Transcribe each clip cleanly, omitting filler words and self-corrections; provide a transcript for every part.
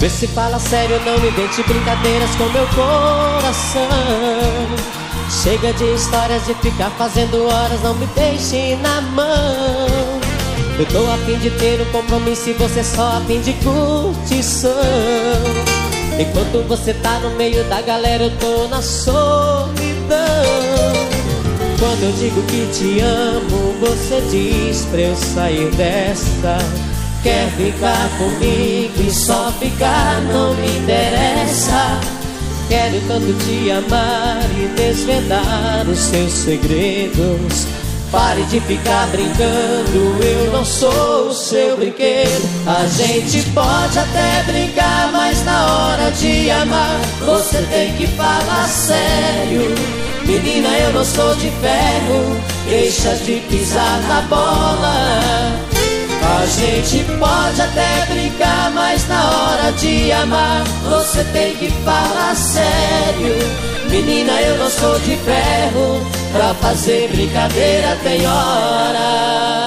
Vê se fala sério, não me invente brincadeiras com meu coração. Chega de histórias de ficar fazendo horas, não me deixe na mão. Eu tô a fim de ter um compromisso e você só a fim de curtição. Enquanto você tá no meio da galera, eu tô na solidão. Quando eu digo que te amo, você diz pra eu sair dessa. Quer ficar comigo e só ficar não me interessa. Quero tanto te amar e desvendar os seus segredos. Pare de ficar brincando, eu não sou o seu brinquedo. A gente pode até brincar, mas na hora de amar você tem que falar sério. Menina, eu não sou de ferro, deixa de pisar na bola. A gente pode até brincar, mas na hora de amar você tem que falar sério. Menina, eu não sou de ferro, pra fazer brincadeira tem hora.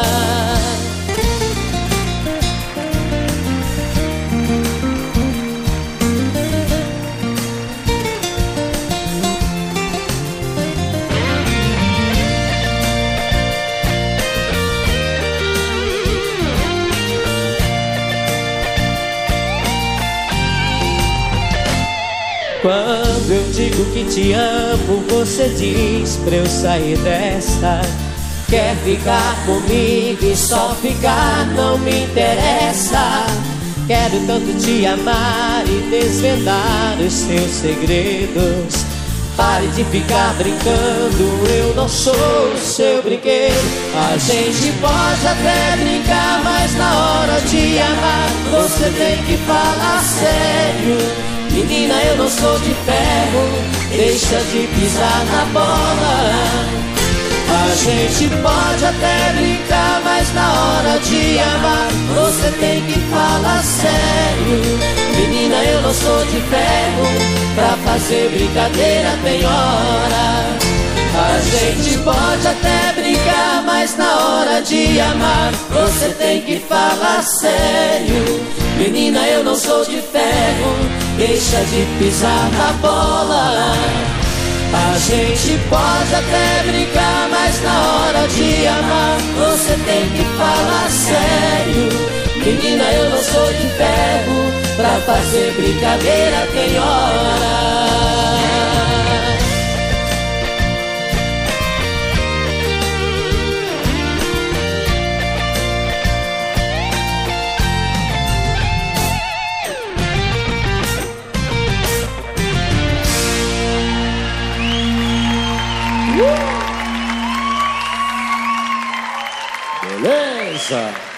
Quando eu digo que te amo, você diz pra eu sair dessa. Quer ficar comigo e só ficar não me interessa. Quero tanto te amar e desvendar os seus segredos. Pare de ficar brincando, eu não sou o seu brinquedo. A gente pode até brincar, mas na hora de amar você tem que falar sério. Menina, eu não sou de ferro, deixa de pisar na bola. A gente pode até brincar, mas na hora de amar você tem que falar sério. Menina, eu não sou de ferro, pra fazer brincadeira tem hora. A gente pode até brincar, mas na hora de amar você tem que falar sério. Menina, eu não sou de ferro, deixa de pisar na bola. A gente pode até brincar, mas na hora de amar você tem que falar sério. Menina, eu não sou de ferro, pra fazer brincadeira tem hora. Beleza!